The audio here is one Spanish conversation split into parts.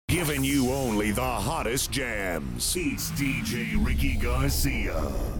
Giving you only the hottest jams. It's DJ Ricky Garcia.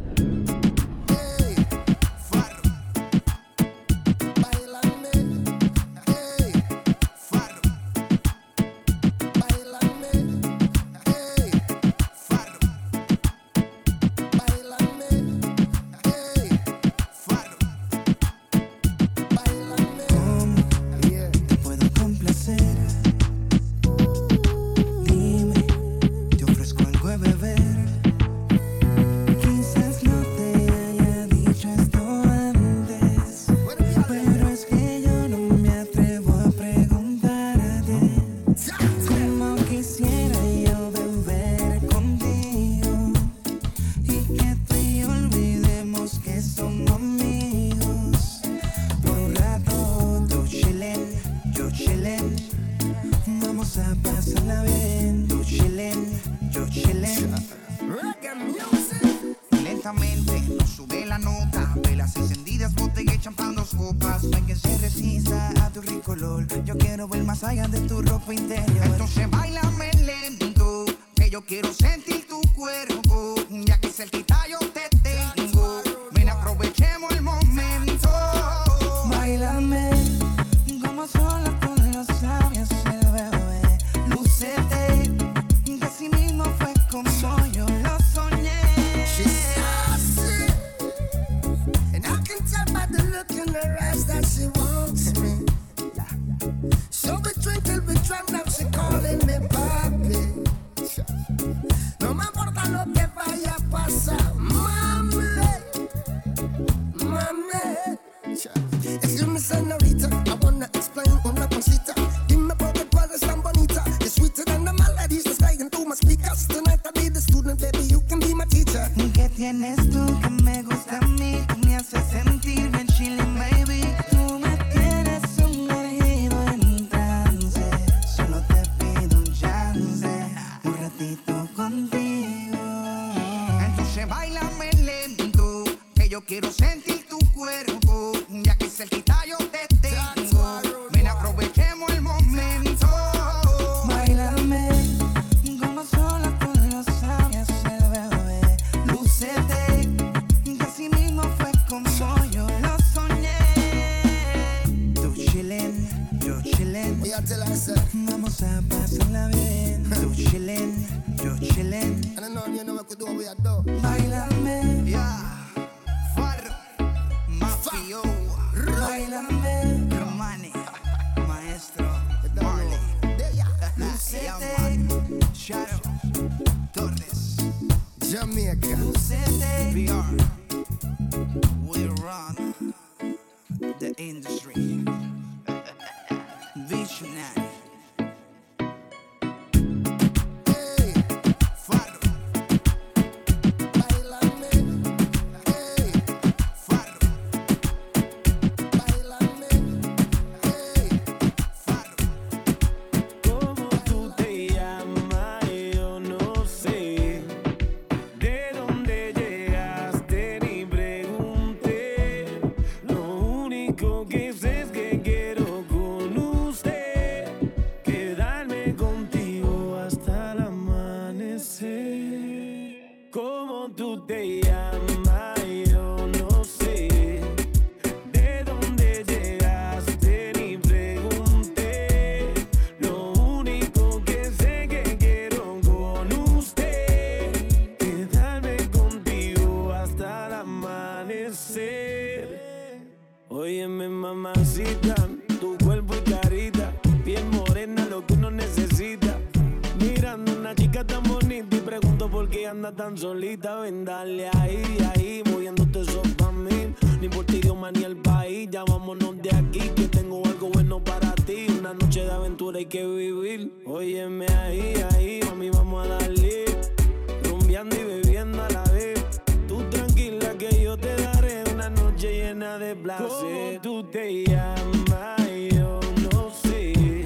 Óyeme, mamacita, tu cuerpo y carita, piel morena, lo que uno necesita. Mirando una chica tan bonita y pregunto por qué anda tan solita. Ven, dale ahí, moviéndote eso pa' mí. Ni por ti, idioma ni el país, ya vámonos de aquí, que tengo algo bueno para ti. Una noche de aventura hay que vivir. Óyeme ahí, mami, vamos a darle. Rumbeando y bebiendo a la vez. Tú tranquila que yo te daré una noche llena de placer. ¿Cómo tú te llamas? Yo no sé.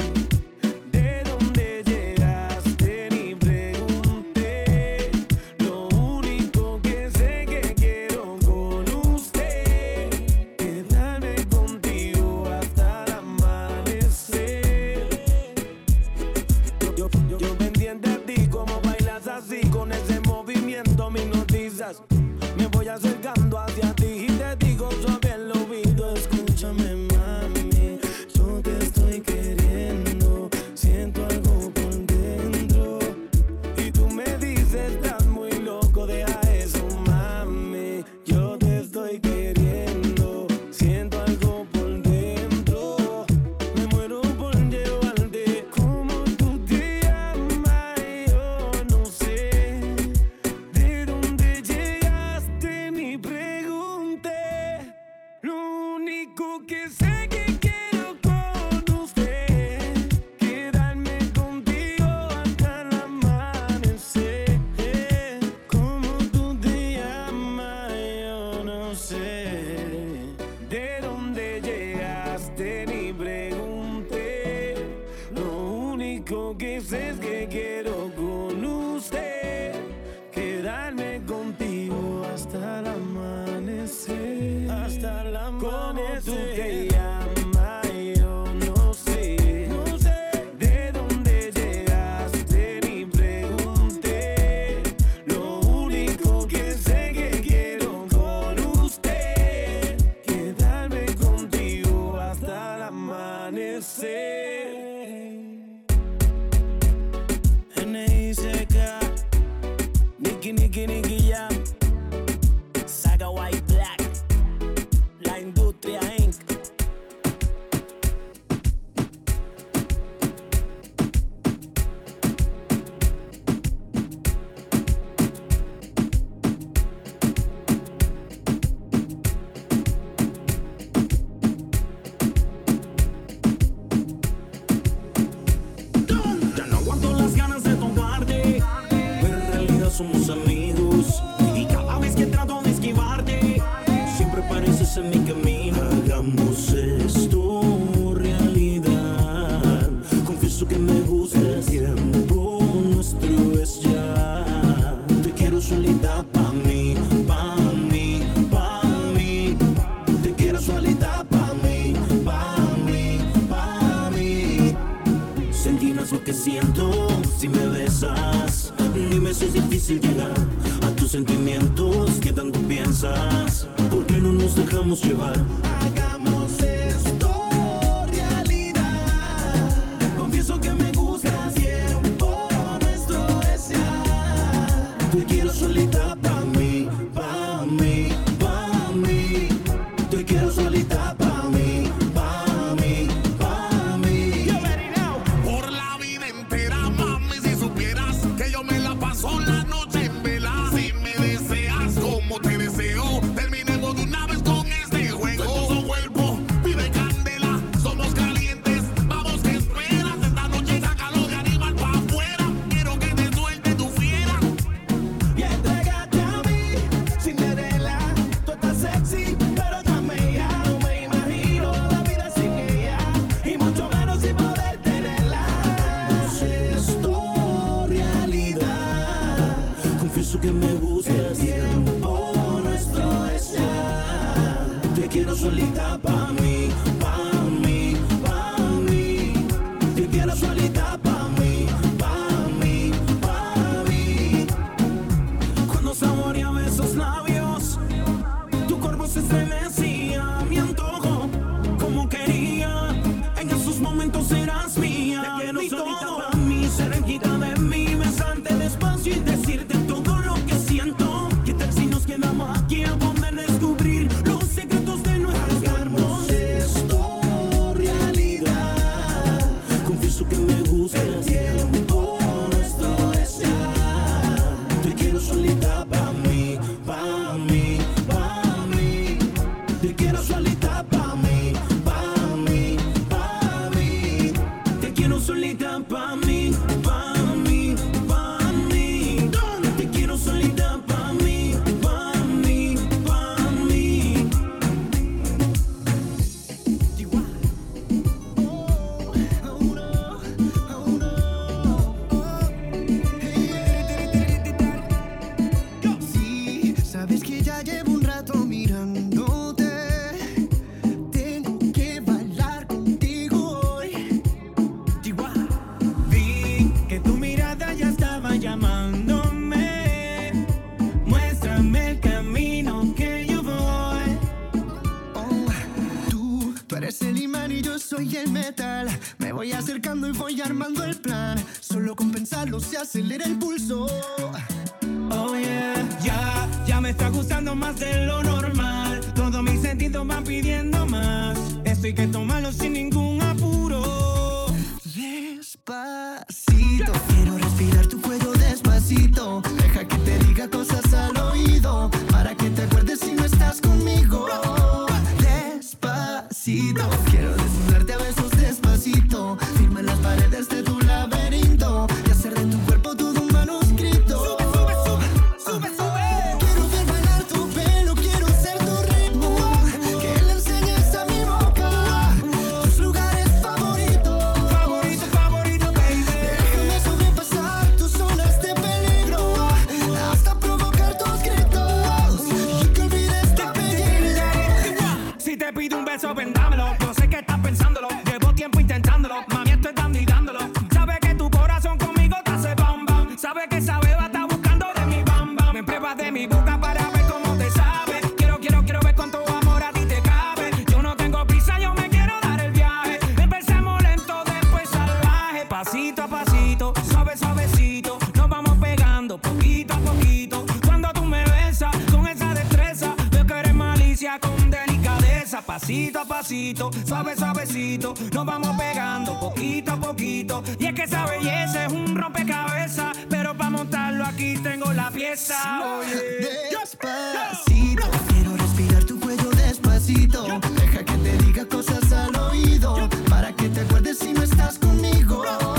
¿De dónde llegaste? Ni pregunté. Lo único que sé que quiero con usted quedarme contigo hasta el amanecer. Yo es que quiero con usted quedarme contigo hasta el amanecer. Hasta el amanecer. Como tú te llamas, yo no sé. No sé de dónde llegaste ni pregunté. Lo único que sé que quiero con usted quedarme contigo hasta el amanecer. N.I.C.K. Nicky Jam, Saga White Black, La Industria Inc. Ya no aguanto las ganas de tocarte, pero en realidad somos amigos. Y cada vez que trato de esquivarte, siempre pareces en mi camino. Hagamos esto realidad. Confieso que me gusta el tiempo nuestro es ya. Te quiero solita pa' mí, pa' mí, pa' mí. Te quiero solita pa' mí, pa' mí, pa' mí. Sentí no es lo que siento si me besas. Dime si es difícil llegar a tus sentimientos que tanto piensas. ¿Por qué no nos dejamos llevar? Hagamos esto realidad. Confieso que me gusta el tiempo nuestro es ya. Te quiero solita pa' mí, pa' mí, pa' mí. Te quiero solita pa' mí, pa' mí, pa' mí. Por la vida entera, mami, si supieras que yo me la paso la noche en vela. Si me deseas como te deseo, terminemos de una vez con este juego. Todo cuerpo pide candela, somos calientes, vamos que esperas. Esta noche sácalo de animal pa' afuera, quiero que te suelte tu fiera. Y entrégate a mí, Cinderella. Tú estás sexy, pero tan bella. No me imagino la vida sin ella, y mucho menos sin poder tenerla. Hagamos esto realidad. Confieso que me gusta el tiempo nuestro es ya. Te quiero solita pa' mí, pa' mí, pa' mí. Te quiero solita pa' mí, pa' mí, pa' mí. Cuando saboreaba esos labios, tu cuerpo se estremecía a mi antojo, como quería. En esos momentos eras mía. Te quiero solita pa' mí, cerquita de mí, besarte despacio y decirte todo lo que siento. ¿Qué tal si nos quedamos aquí a poder descubrir los secretos de nuestros cuerpos? Esto realidad. Confieso que me gusta el tiempo nuestro es ya. Te quiero solita pa' mí, pa' mí, pa' mí. Te quiero solita pa' mí, pa' mí, pa' mí. Te quiero solita pa' mí, pa' mí, pa' mí. Te quiero solita pa' mí, pa' mí, pa' mí. Sí, sabes que ya llevo un rato mirándote. Tengo que bailar contigo hoy. Vi que tu mirada ya estaba llamándome. Muéstrame el camino que yo voy. Oh, tú eres el imán y yo soy el metal. Me voy acercando y voy armando el plan. Solo con pensarlo se acelera el pulso. Oh yeah, ya me está gustando más de lo normal. Todos mis sentidos van pidiendo más. Esto hay que tomarlo sin ningún apuro. Despacito, quiero respirar tu cuello despacito. Deja que te diga cosas al oído, para que te acuerdes si no estás conmigo. Despacito, quiero desnudarte a besos despacito. Firma en las paredes de tu laberinto y hacer de tu cuerpo todo un manuscrito. Quiero ver bailar tu pelo, quiero ser tu ritmo. Que le enseñes a mi boca tus lugares favoritos. Favorito, baby. Pasito a pasito, suave suavecito, nos vamos pegando poquito a poquito. Y es que esa belleza es un rompecabezas, pero para montarlo aquí tengo la pieza. Oye, despacito, quiero respirar tu cuello despacito. Deja que te diga cosas al oído, para que te acuerdes si no estás conmigo.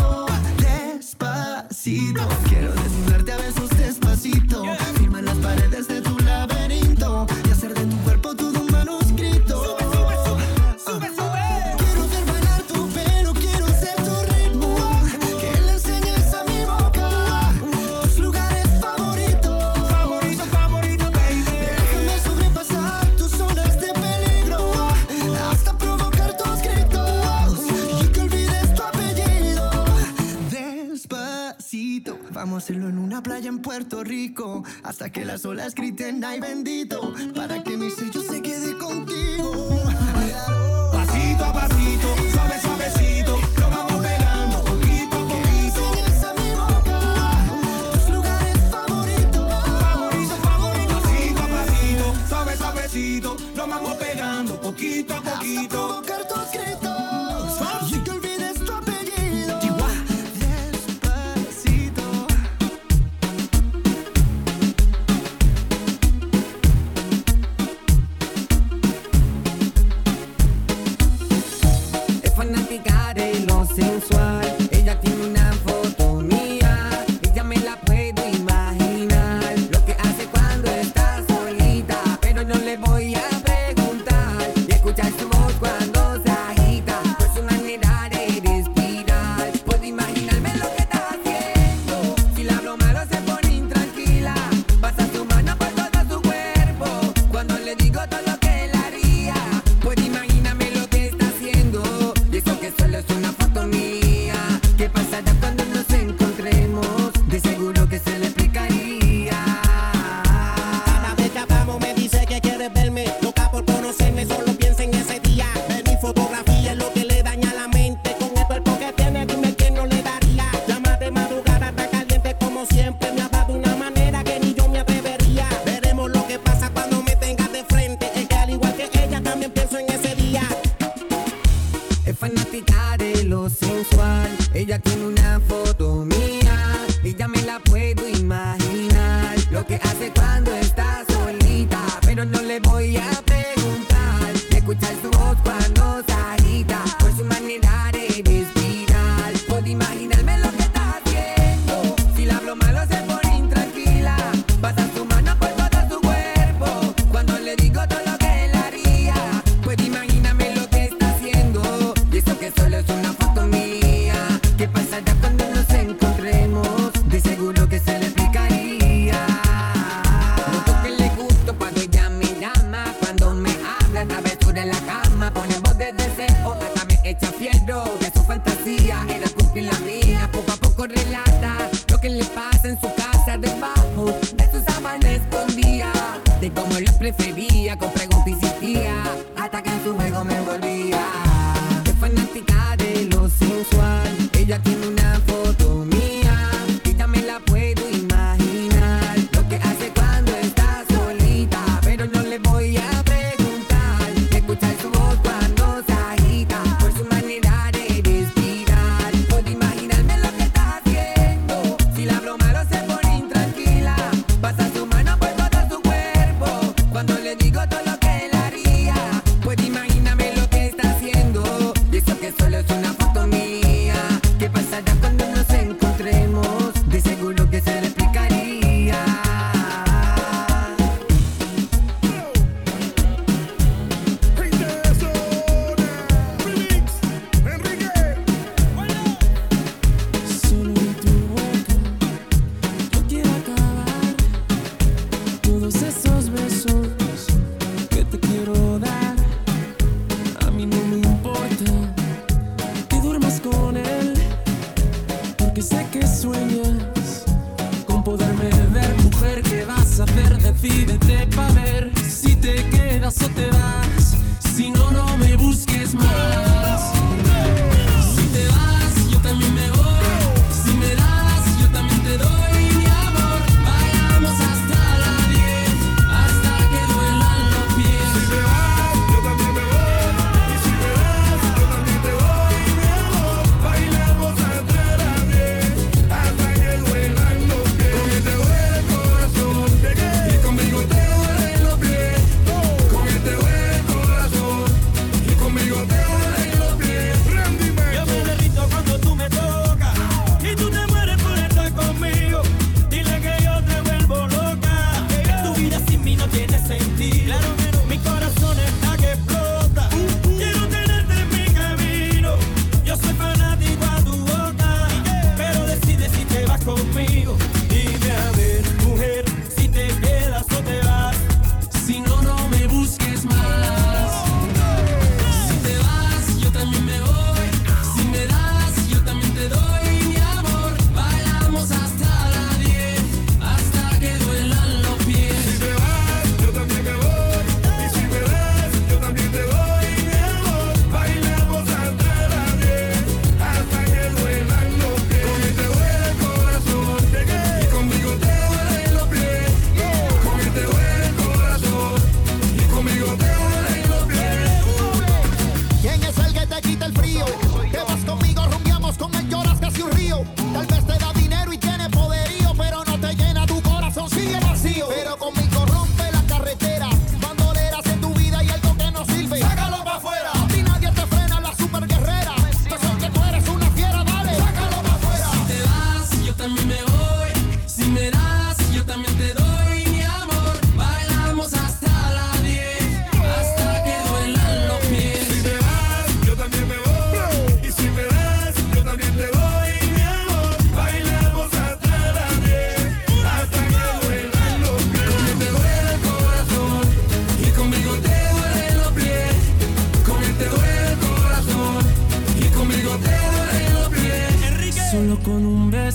Despacito, quiero desnudarte a besos despacito. Firma las paredes de tu laberinto y hacer de tu cuerpo todo un manuscrito. Sube, sube. Quiero ver bailar tu pelo, quiero ser tu ritmo. Que le enseñes a mi boca tus lugares favoritos. Favorito, baby. Déjame sobrepasar tus zonas de peligro hasta provocar tus gritos y que olvides tu apellido. Despacito, vamos a hacerlo en una playa en Puerto Rico hasta que las olas griten ay bendito, para que mi sello se quede contigo. Pasito a pasito, suave suavecito, nos vamos pegando poquito a poquito. Enseñes a mi boca tus lugares favoritos. Favorito. Pasito a pasito, suave suavecito, nos vamos pegando poquito a Hasta poquito. provocar tus gritos y que olvides tu apellido. Despacito. Es fanática de lo sensual. Ella tiene una foto mía. Ella me la puedo imaginar. Lo que hace cuando está solita. Pero no le voy a preguntar. Y escuchar su voz cuando se agita. Por su manera de respirar. Puedo imaginarme lo que está haciendo. Si le hablo malo se pone intranquila. Pasa su mano por todo su cuerpo. Cuando le digo todo lo que él haría. Puedo imaginarme lo que está haciendo. Y eso que solo es una foto mía. ¿Qué pasará cuando nos encontremos? De seguro que se le explicaría. Cada vez que hablamos me dice que quiere verme, loca por conocerme, solo piensa en ese día. Ver mi fotografía es lo que le daña la mente. Con el cuerpo que tiene, dime quién no le daría. Llama de madrugada, está caliente como siempre. Me habla de una manera que ni yo me atrevería. Veremos lo que pasa cuando me tengas de frente. Es que al igual que ella también pienso en ese día. Es fanática de lo sensual. Ella tiene una foto mía. Ella me la puedo imaginar. Lo que hace cuando está solita. Pero no le voy a preguntar. Escuchar su voz cuando se agita. Por su manera de respirar. Puedo imaginarme lo que está haciendo. Si le hablo malo se pone intranquila. Pasa su mano por todo su cuerpo. Cuando le digo todo lo que él haría. Puedo imaginarme lo que está haciendo. Y eso que solo es una foto mía. ¿Qué pasará cuando nos encontremos? De seguro que se le explicaría. Noto que le gusto cuando ella me llama. Cuando me habla, travesura en la cama. Pone voz de deseo, hasta me echa fierro. De su fantasía era cumplir la mía. Poco a poco relata lo que le pasa en su casa debajo de su sábana escondía. De cómo lo prefería, con preguntas insistía. Hasta que en su juego me envolvía. Es fanática de lo sensual. Ella tiene una foto mía. Ella me la puedo imaginar. Lo que hace cuando está solita. Pero no le voy a preguntar. Escuchar su voz cuando se agita. Por su manera de respirar. Puedo imaginarme lo que está haciendo. Si le hablo malo se pone intranquila. Pasa su mano por todo su cuerpo. Cuando le digo todo lo que él haría. Puedo imaginarme lo que está haciendo. Y eso que solo es una foto mía. ¿Qué pasará cuando nos encontremos? De seguro que se le explicaría. Solo en tu boca yo quiero acabar todos esos besos que te quiero dar. A mí no me importa que duermas con él, porque sé que sueñas con poderme ver. Mujer, ¿qué vas a hacer? Decídete pa' ver si te quedas o te vas. Si no, no me busques más. Si te vas, yo también me voy. Si me das, yo también te doy mi amor. Vayamos hasta la 10, hasta que duelan los pies. Si te vas, yo también me voy.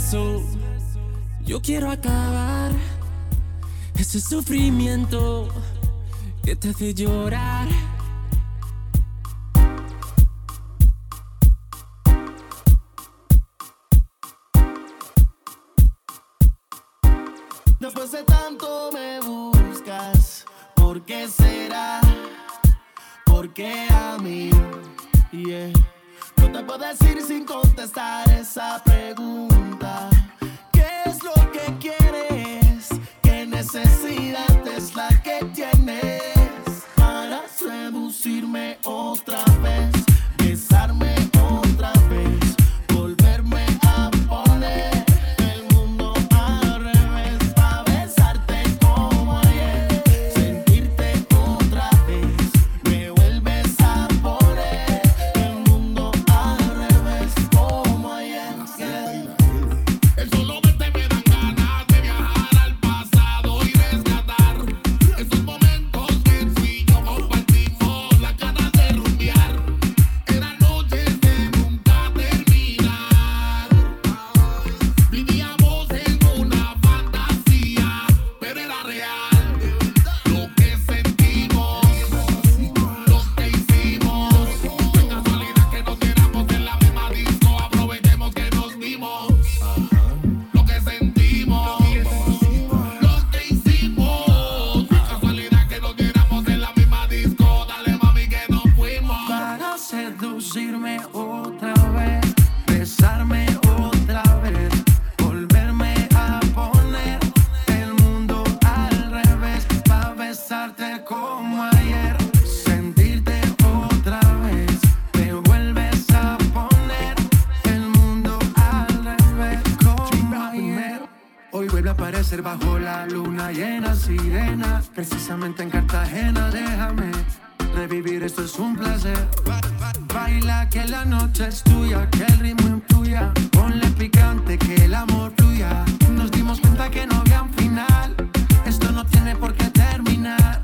eso. Yo quiero acabar ese sufrimiento que te hace llorar. Después de tanto me buscas, ¿por qué será? ¿Por qué a mí? Yeah. No te puedo decir sin contestar esa pregunta. ¿Qué es lo que quieres? ¿Qué necesidad es la que tienes para seducirme otra vez? Besarme otra vez, volverme a poner el mundo al revés, pa' besarte como ayer, sentirte otra vez, me vuelves a poner el mundo al revés como ayer. El solo verte me dan ganas de viajar al pasado y rescatar esos momentos que tú y yo compartimos, las ganas de rumbear. Eran noches de nunca terminar. Vivíamos en una fantasía, pero era real. Lo que sentimos, lo que hicimos. Fue casualidad que nos viéramos en la misma disco. Aprovechemos que nos vimos. Lo que sentimos, lo que hicimos. Fue casualidad que nos viéramos en la misma disco. Dale mami que nos fuimos. Para seducirme otra vez, besarme otra vez, volverme a poner el mundo al revés, pa' besarte como ayer, sentirte otra vez, me vuelves a poner el mundo al revés como ayer. Hoy vuelve a aparecer bajo la luna llena, sirena, precisamente en Cartagena. Déjame revivir, esto es un placer. Baila que la noche es tuya, que el ritmo influya. Ponle picante, que el amor fluya. Nos dimos cuenta que no había un final. Esto no tiene por qué terminar.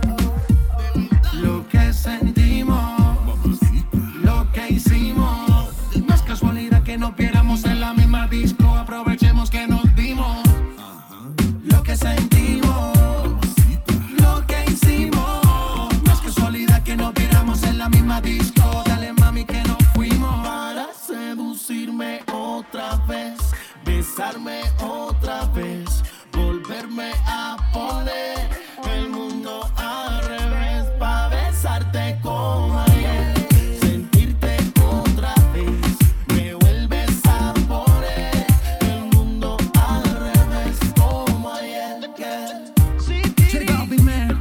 Lo que sentimos, lo que hicimos. No es casualidad que nos viéramos en la misma disco. Aprovechemos que nos dimos. Lo que sentimos, lo que hicimos. No es casualidad que nos viéramos en la misma disco. Dale mami que nos fuimos. Para seducirme otra vez, besarme otra vez, volverme a poner el mundo al revés, pa' besarte como ayer, sentirte otra vez, me vuelves a poner el mundo al revés como ayer. Check out, big man.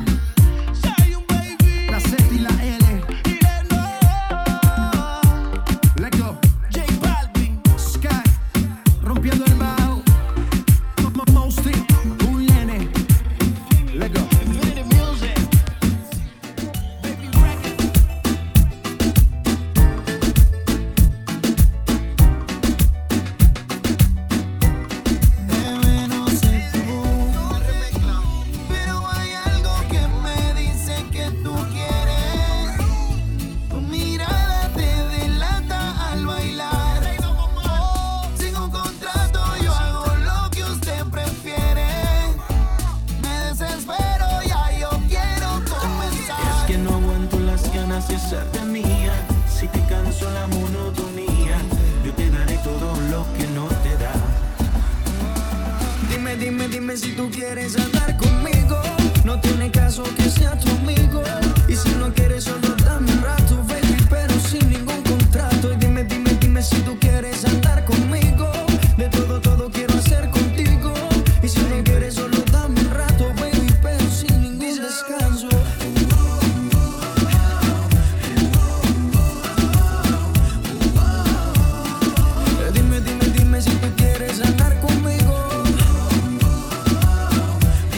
La Z y la L. Let's go. J Balvin, Sky, rompiendo el bajo. Mosty, un nene. Let's go. Infinity Music, Baby Records. Bebé, no sé tú, pero hay algo que me dice que tú quieres. Tu mirada te delata al bailar. Sin un contrato yo hago lo que usted prefiere. Me desespero, ya yo quiero comenzar. Es que no aguanto las ganas de hacerte mía. Si te canso la monotonía, yo te daré todo lo que no te da. Dime, dime, dime si tú quieres andar conmigo. No tiene caso que sea tu amigo. Y si no quieres solo dame un rato, baby, pero sin ningún contrato. Y dime, dime, dime si tú quieres andar conmigo. De todo, todo quiero hacer contigo. Y si no quieres solo dame un rato, baby, pero sin ningún descanso. Dime, dime, dime si tú quieres andar conmigo.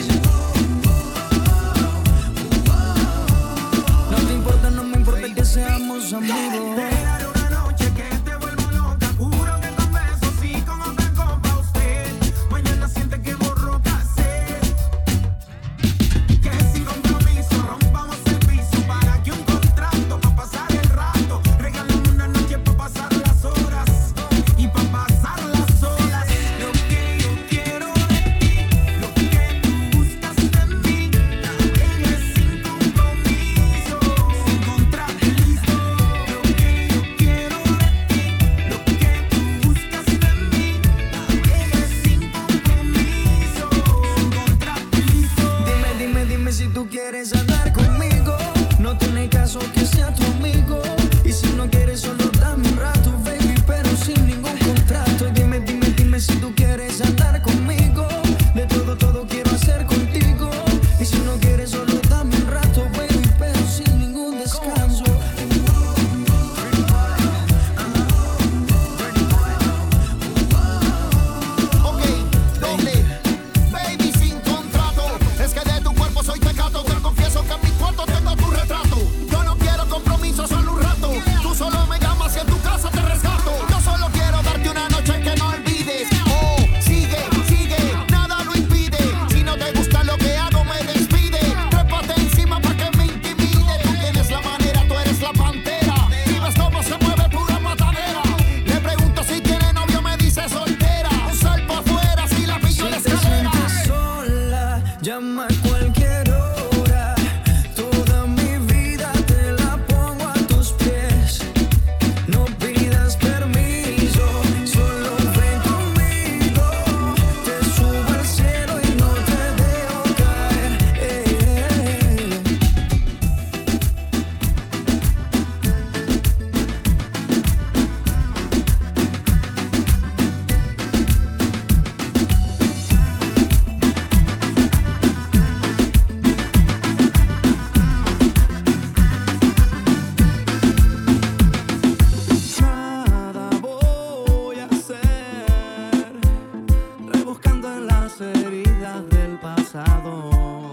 las heridas del pasado.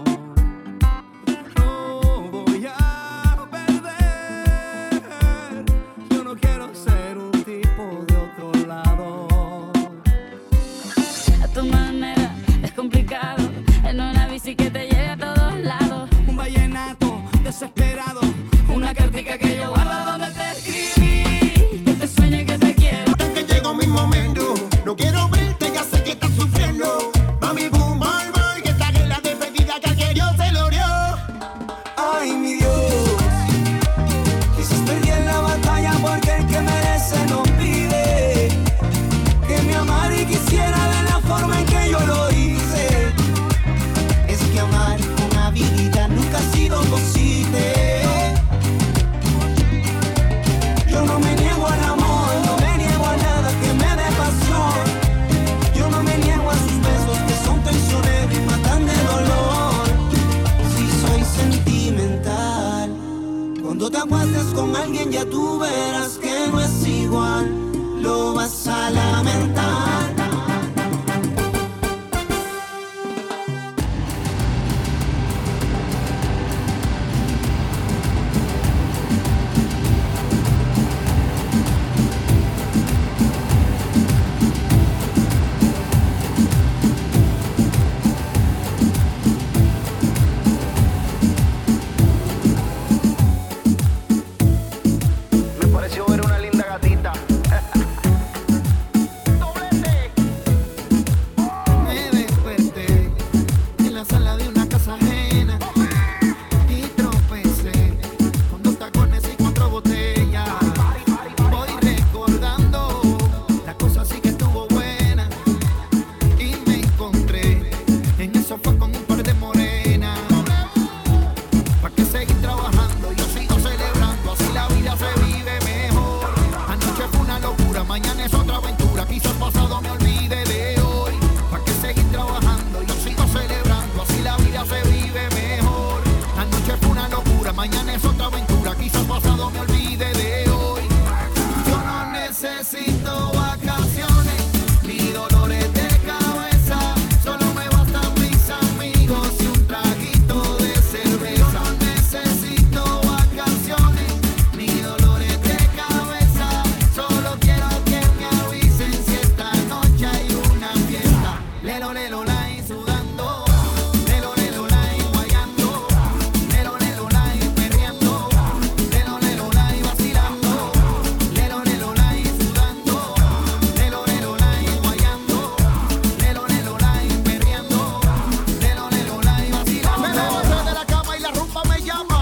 No voy a perder. Yo no quiero ser un tipo de otro lado. A tu manera es complicado. En una bici que te lleve a todos lados. Un vallenato desesperado. Una cartica que yo guardo donde te escribí. Que te sueñe que te quiero. Hasta que llegó mi momento. No quiero verte, ya sé que estás sufriendo. Mami, boom, bye, bye. Que esta es la despedida que aquel Dios se lo dio. Ay, mi Dios, quizás perdí en la batalla porque el que merece no pide que me amara y quisiera de la forma en que yo lo hice. Es que amar con habilidad nunca ha sido posible. Yo no me niego al amor, no me niego a nada que me dé pasión. Yo no me niego a sus besos que son traicioneros y matan de dolor. Si soy sentimental, Cuando te acuestes con alguien ya tú verás que no es igual, lo vas a lamentar. Me pareció ver una linda gatita. Me desperté en la sala de una casa ajena y tropecé con 2 tacones y 4 botellas. Voy recordando, la cosa sí que estuvo buena y me encontré en el sofá con un par de morenas. ¿Pa' qué seguir trabajando? Yo sigo celebrando, así la vida se vive mejor. Anoche fue una locura, mañana es otra aventura. Quizás pasado me olvide de hoy. ¿Pa' qué seguir trabajando? Yo sigo celebrando, así la vida se vive mejor. Anoche fue una locura, mañana es otra aventura. Quizás pasado me olvide de hoy. Yo no necesito vacaciones ni dolores de cabeza. Solo me bastan mis amigos y un traguito de cerveza. Yo no necesito vacaciones ni dolores de cabeza. Solo quiero que me avisen si esta noche hay una fiesta. Lelo, lelo, lai, sudando. Lelo, lelo, lai, guayando. Lelo, lelo, lai, perreando. Lelo, lelo, lai, vacilando. Lelo, lelo, lai, sudando. Lelo, lelo, lai, guayando. Lelo, lelo, lai, perreando. Lelo, lelo, lai, vacilando. Me levanté de la cama y la rumba me llama.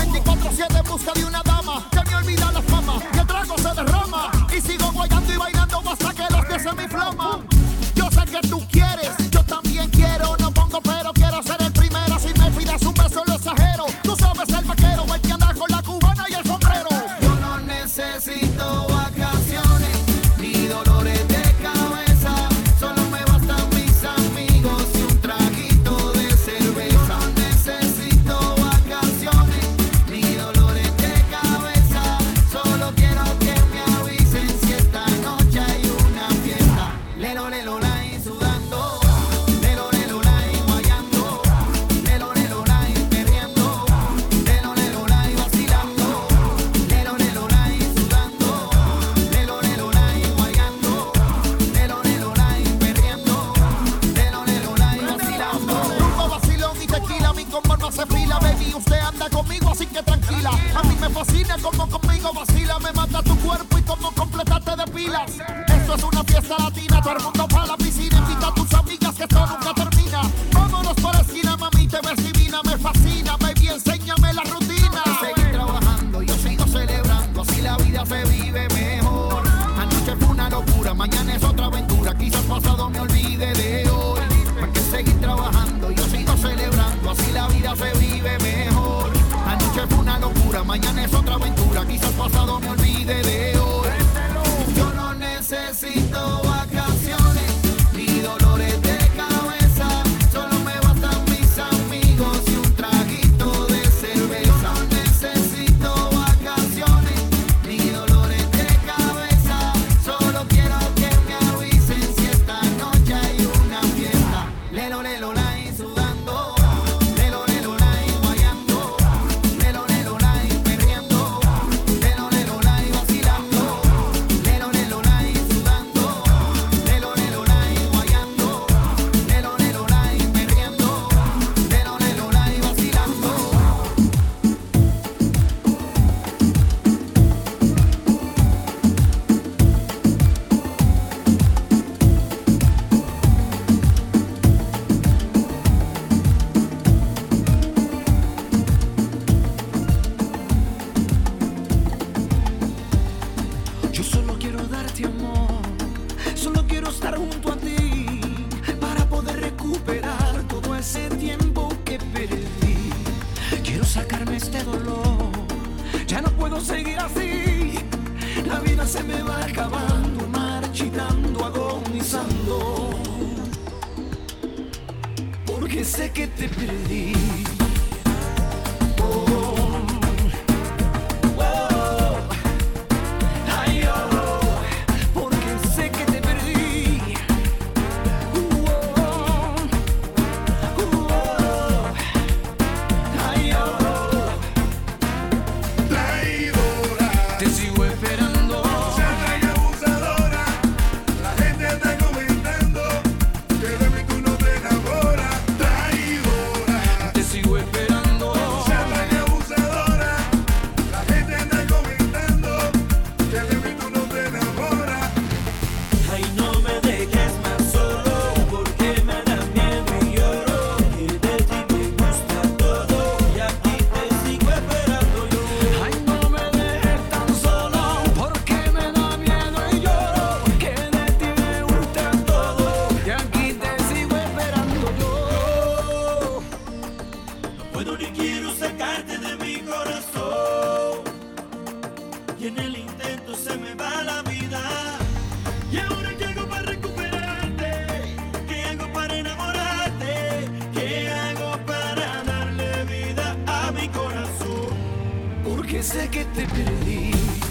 24/7 en busca de una dama que me olvida la fama y el trago se derrama. Y sigo guayando y bailando hasta que los pies se me inflaman. Yo sé que tú quieres, yo también quiero. No pongo pero quiero ser el primero. Si me pides un beso lo exagero. Tú sabes el vaquero, el que anda con la cubana y el sombrero. Yo no necesito vacaciones ni dolores de cabeza. Solo me bastan mis amigos y un traguito de cerveza. No necesito vacaciones ni dolores de cabeza. Solo quiero que me avisen si esta noche hay una fiesta. Lelo, lelo, lai, sudando. Lelo, lelo, lai, guayando. Lelo, lelo, lai, perreando. Lelo, lelo, lai, vacilando. Lelo, lelo, lai, sudando. Lelo, lelo, lai, guayando. Lelo, lelo, lai, perreando. Lelo, lelo, lai, vacilando. Rumbo, vacilón y tequila, mi combo no hace fila. Baby, usted anda conmigo, así que tranquila. A mí me fascina como conmigo vacila. Me mata tu cuerpo y como completarte de pilas. Esto es una fiesta latina, todo el mundo para la piscina. Invita a tus amigas que esto nunca termina. Vámonos por la esquina, mami, te ves divina. Me fascina, baby, enséñame la rutina. Seguir trabajando, yo sigo celebrando. Así la vida se vive mejor. Anoche fue una locura, mañana es otra aventura. Quizás pasado me olvide de hoy. ¿Para qué seguir trabajando? Yo sigo celebrando. Así la vida se vive mejor. Anoche fue una locura, mañana es otra aventura. Quizás pasado me olvide de hoy. Yo no necesito vacaciones porque sé que te perdí. Sé que te perdí.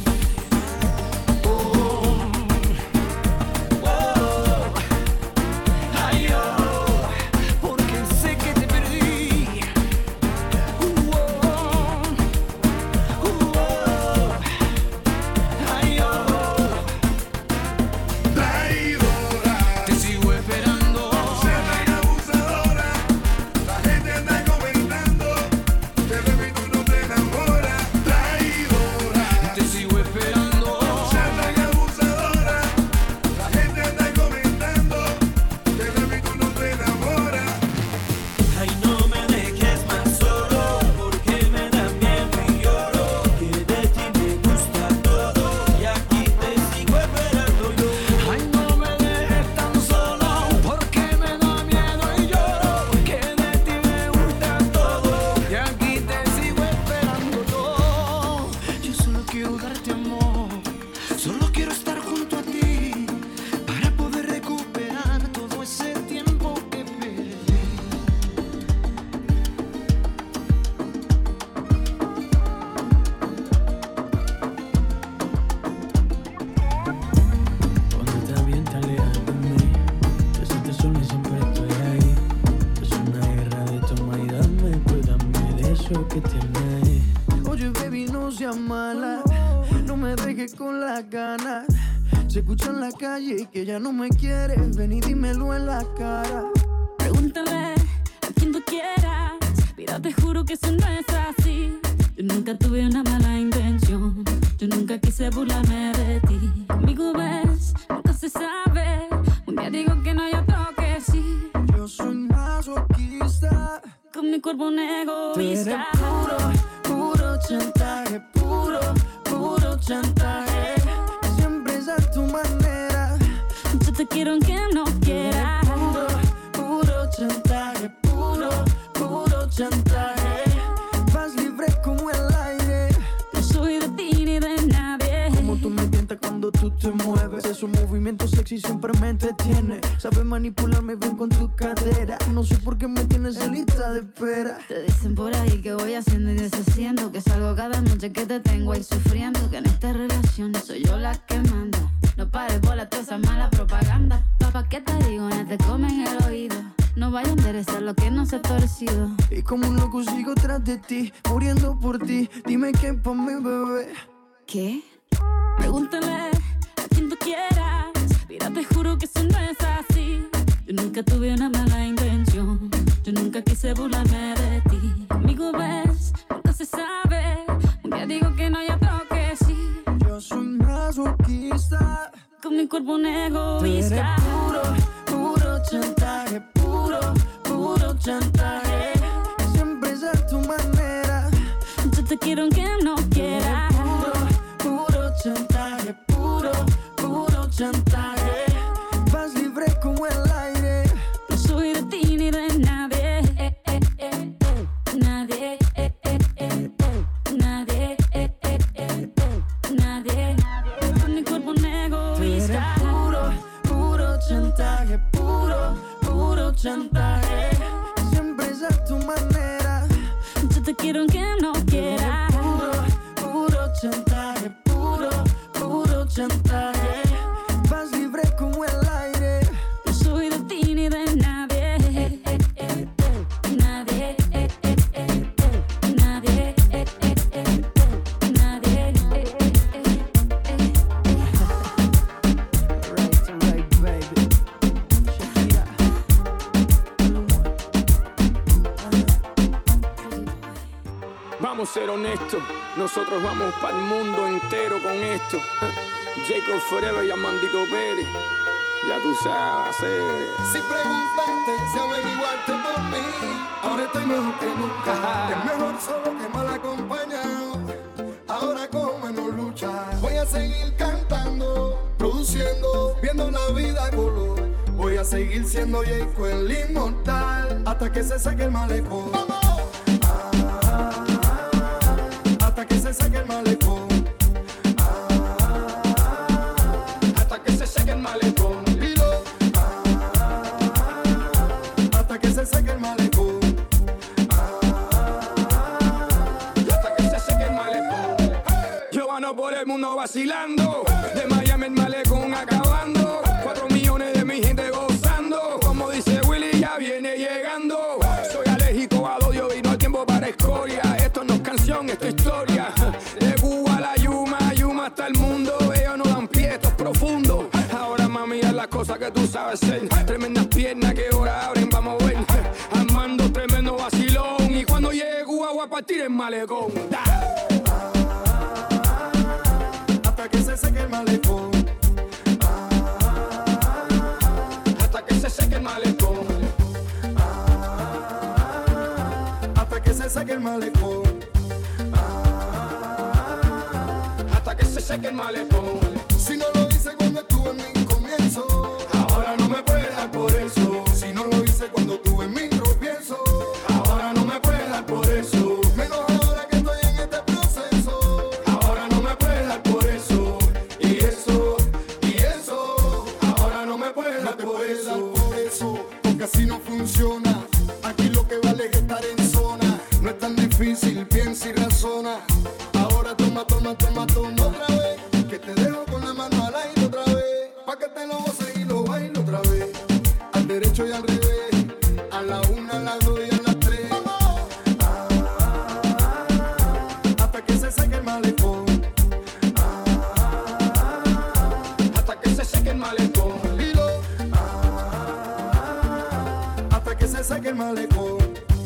Que tienes. Oye, baby, no seas mala, no me dejes con las ganas. Se escucha en la calle que ya no me quieres. Ven y dímelo en la cara. Pregúntale a quien tú quieras, mira, te juro que eso no es así. Yo nunca tuve una mala intención, yo nunca quise burlarme de ti. Conmigo ves, nunca se sabe. Un día digo que no, hay otro que sí. Yo soy masoquista, con mi cuerpo un egoísta. Tú eres puro chantaje, puro chantaje. Siempre es a tu manera. Yo te quiero aunque no quieras. Puro chantaje, puro chantaje. Vas libre como el aire. No soy de ti ni de nadie. Como tú me tientas cuando tú te mueves. Esos movimientos sexy siempre me entretiene. Sabes manipularme bien con tu cadera. No sé por qué me tienes en lista de espera. Te dicen por ahí que voy haciendo y deshaciendo, que salgo cada noche que te tengo ahí sufriendo, que en esta relación soy yo la que manda. No pares bola toda esa mala propaganda. Papá, ¿qué te digo? No te comen el oído. No vaya a interesar lo que no se ha torcido. Y como un loco sigo tras de ti, muriendo por ti. Dime qué pa' mi bebé. ¿Qué? Pregúntale a quien tú quieras. Mira, te juro que eso no es así. Yo nunca tuve una mala intención, yo nunca quise burlarme de ti. Conmigo ves, nunca se sabe. Un día digo que no, hay otro que sí. Yo soy masoquista, con mi cuerpo un egoísta. Puro chantaje, puro chantaje. Siempre es a tu manera. Yo te quiero aunque no quieras. Puro chantaje, puro chantaje. Vas libre como el aire. No soy de ti ni de nadie. Nadie. Nadie. Nadie. Con mi cuerpo un egoísta. Puro chantaje, puro chantaje. te quiero aunque no quieras. Puro chantaje, puro chantaje. Vas libre como el aire. No soy de ti ni de nadie. Nadie. Nadie. Nadie. Right, baby. Shakira. Vamos a ser honestos, nosotros vamos para el mundo entero con esto. Jacob Forever y Amandito Pérez, ya tú sabes. Si preguntaste, si averiguaste por mí, ahora estoy mejor que nunca. Es mejor solo que mal acompañado. Ahora con menos lucha, voy a seguir cantando, produciendo, viendo la vida a color. Voy a seguir siendo Jacob el inmortal hasta que se saque el malecón. Hasta que se saque el malecón. Hasta que se seque el malecón. Hasta que se saque el malecón. Hasta que se seque el malecón. Yo ando por el mundo vacilando, de Miami el malecón acabando. 4 millones de mi gente gozando, como dice Willy ya viene llegando. Soy alérgico al odio y no hay tiempo para escoria. Esto no es canción, esto es historia. De Cuba a la Yuma hasta el mundo. Ellos no dan pie, esto es profundo. Ahora mami haz las cosas que tú sabes hacer. Tremendas piernas que ahora abren, vamos a ver. Armando tremendo vacilón. Y cuando llegue Cuba voy a partir el malecón. Hasta que se seque el malecón. Hasta que se seque el malecón. Hasta que se saque el malecón. Hasta que se seque el malecón. Si no lo hice cuando estuve en mi comienzo, ahora no me puedes dar por eso. Si no lo hice cuando tuve mi tropiezo, ahora no me puedes dar por eso. Menos ahora que estoy en este proceso, ahora no me puedes dar por eso. Y eso, ahora no me puedes dar por eso. Porque así no funciona. Aquí lo que vale es estar en zona. No es tan difícil, piensa y razona. Ahora toma otra vez. Que te dejo con la mano al aire otra vez. Pa' que te lo goces y lo bailo otra vez. Al derecho y al revés. A la 1, a las 2 y a las 3. Hasta que se seque el malecón. Hasta que se seque el malecón. Hasta que se seque el malecón.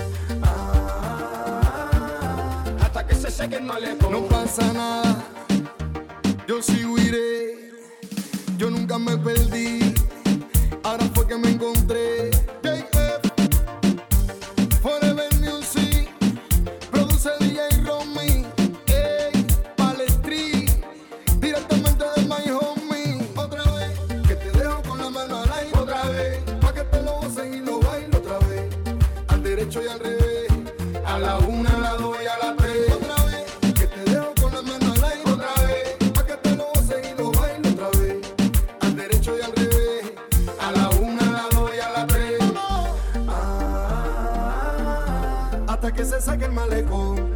Hasta que se seque el malecón. No pasa nada, yo sí huiré. Yo nunca me perdí, ahora fue que me encontré. JF, Forever Music, produce DJ Romy, Palestri, directamente de My Homie. Otra vez, que te dejo con la mano al aire otra vez. Pa' que te lo goces y lo bailo otra vez. Al derecho y al revés, a la 1, a la 2 y a la 3. Otra vez, que te dejo con la mano al aire otra vez. Pa' que te lo goces y lo bailo otra vez. Al derecho y al revés, a la 1, a la 2 y a la 3. Hasta que se saque el malecón.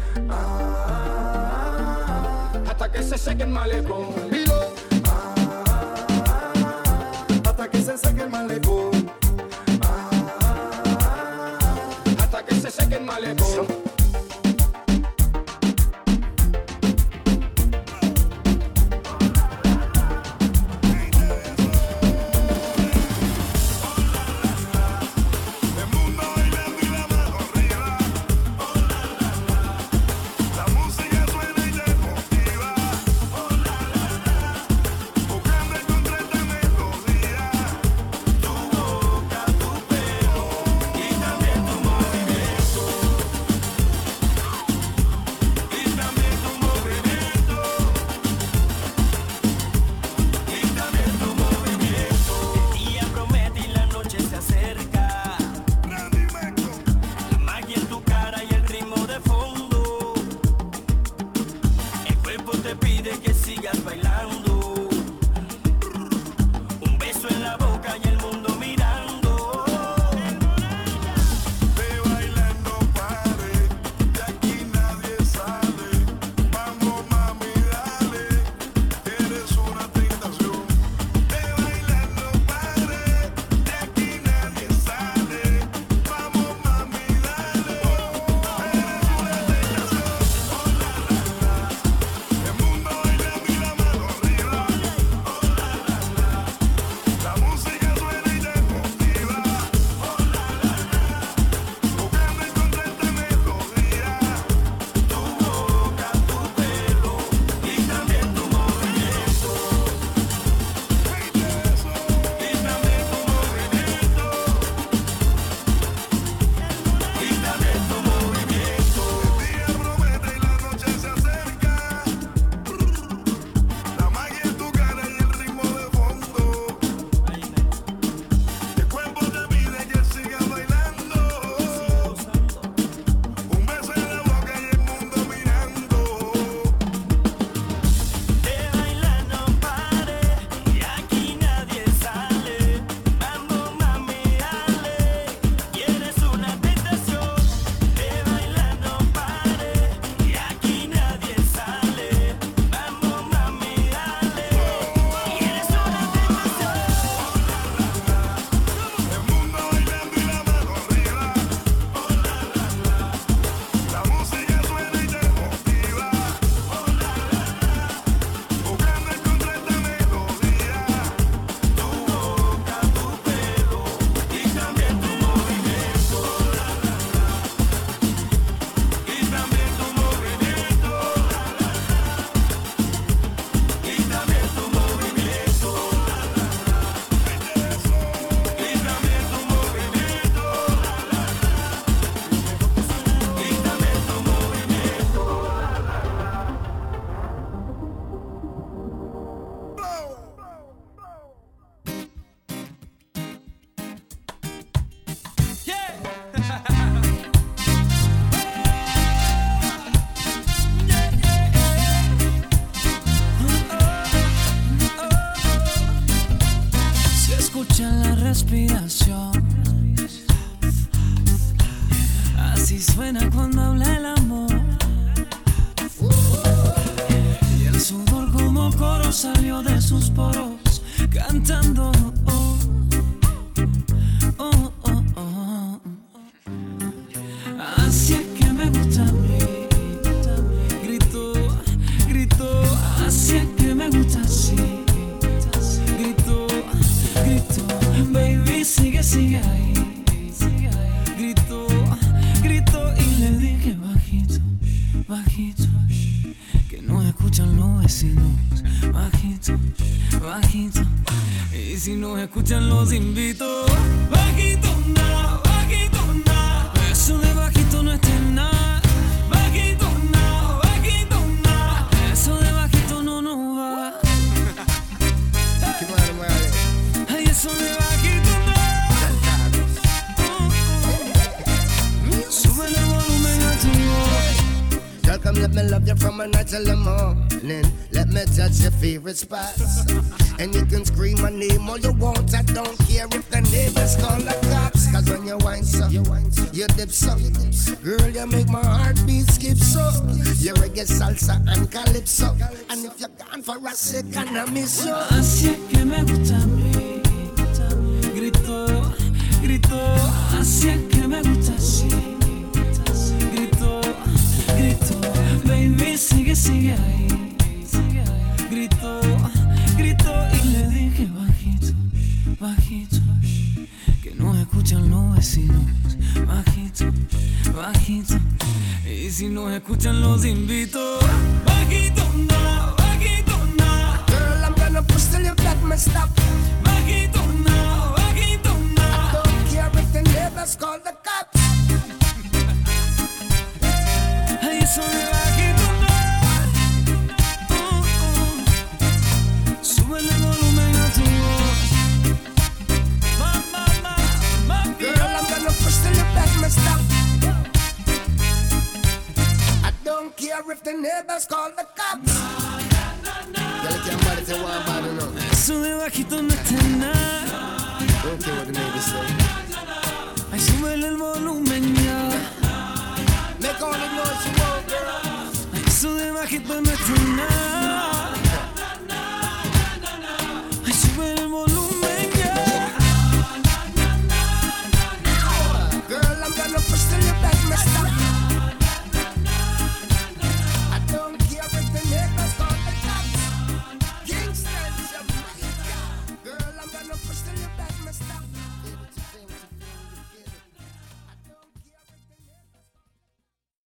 Hasta que se seque el malecón. Hasta que se saque el malecón. Hasta que se seque el malecón. El mundo bailando y la mano arriba. La música suena y te motiva. Buscando encontrar esta melodía. Tu voz respiración. Así suena cuando habla el amor. Y el sudor como coro salió de sus poros, cantando. Oh, oh, oh, oh. Así es que me gusta a mí. Grito, grito. Así es que me gusta así. Grito, grito. Baby, sigue, sigue ahí. Grito, grito. Y le dije bajito, bajito, que no escuchan los vecinos. Bajito, bajito. Y si nos escuchan los invito. Bajito, no, bajito, no. Eso de bajito no está en nada. Bajito, no, bajito, no. Eso de bajito no nos va. Ay, eso de bajito no. Sube el volumen a tu voz. Girl, come let me love you from the night till the morning. Let me touch your favorite spots. And you can scream my name all you want. I don't care if the neighbors call the cops. Cause when you whine so, you dip so. Girl, you make my heartbeat skip so. You reggae, salsa and calypso. And if you're gone for a second, I miss you. Así es que me gusta a mí. Grito, grito. Así es que me gusta así. Grito, grito. Baby, sigue, sigue ahí. Grito, grito. Y le dije bajito, bajito, que no escuchan los vecinos. Bajito, bajito. Y si nos escuchan los invito. Bajito, no, bajito, no. Girl, I'm gonna push till you let me stop. Bajito, no, bajito, no. I don't care if the neighbors call the cops. Ay, eso de bajito, no. Sube el volumen a tu voz. Girl, I'm gonna push till you let me stop. I don't care if the neighbors call the cops. Eso de bajito no está en nada. Don't care what the neighbors say.